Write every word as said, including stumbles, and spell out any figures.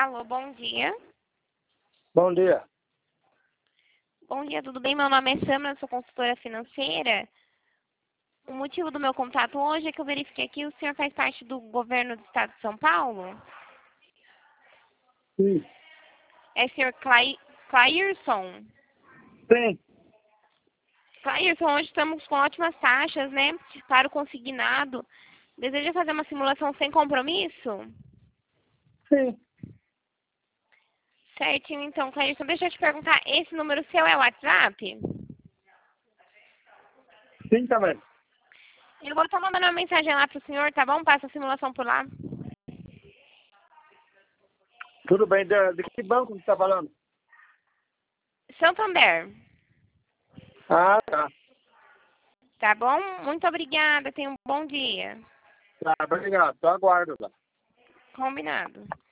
Alô, bom dia. Bom dia. Bom dia, tudo bem? Meu nome é Samara, sou consultora financeira. O motivo do meu contato hoje é que eu verifiquei que o senhor faz parte do governo do estado de São Paulo. Sim. É o senhor Clay, Clairson. Sim. Clairson, hoje estamos com ótimas taxas, né? Para o consignado. Deseja fazer uma simulação sem compromisso? Sim. Certinho, então, Clairson, deixa eu te perguntar, esse número seu é o WhatsApp? Sim também. Eu vou estar mandando uma mensagem lá pro senhor, tá bom? Passa a simulação por lá. Tudo bem. De, de que banco você está falando? Santander. Ah, tá. Tá bom? Muito obrigada. Tenha um bom dia. Tá, obrigado. Só aguardo lá. Combinado.